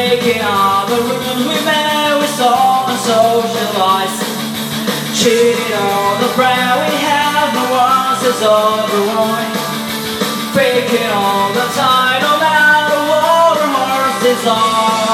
breaking all the rules we made, we saw and socialized. Cheating all the bread we have, no one says otherwise. Faking all the time, no matter what our hearts desire.